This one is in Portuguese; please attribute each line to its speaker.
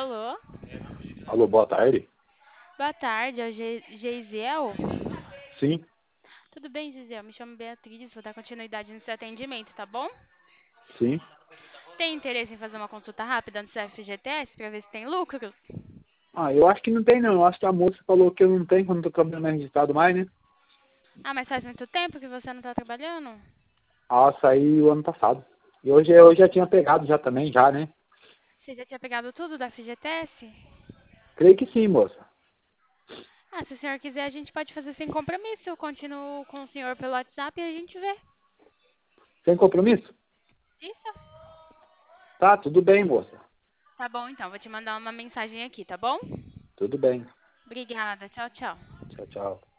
Speaker 1: Alô?
Speaker 2: Alô, boa tarde.
Speaker 1: Boa tarde, é o Geisiel?
Speaker 2: Sim,
Speaker 1: Tudo bem, Geisiel? Me chamo Beatriz, vou dar continuidade no seu atendimento, tá bom?
Speaker 2: sim.
Speaker 1: Tem interesse em fazer uma consulta rápida no seu FGTS para ver se tem lucros?
Speaker 2: Ah, eu acho que não tem não. Eu acho que a moça falou que eu não tenho, quando eu tô trabalhando mais registrado mais, né?
Speaker 1: Ah, mas faz muito tempo que você não está trabalhando?
Speaker 2: Ah, saí o ano passado. E hoje eu já tinha pegado já também, já, né?
Speaker 1: Você já tinha pegado tudo da FGTS?
Speaker 2: Creio que sim, moça.
Speaker 1: Ah, se o senhor quiser, a gente pode fazer sem compromisso. Eu continuo com o senhor pelo WhatsApp e a gente vê.
Speaker 2: Sem compromisso?
Speaker 1: Isso?
Speaker 2: Tá, tudo bem, moça.
Speaker 1: Tá bom, então. Vou te mandar uma mensagem aqui, tá bom?
Speaker 2: Tudo bem.
Speaker 1: Obrigada. Tchau, tchau.
Speaker 2: Tchau, tchau.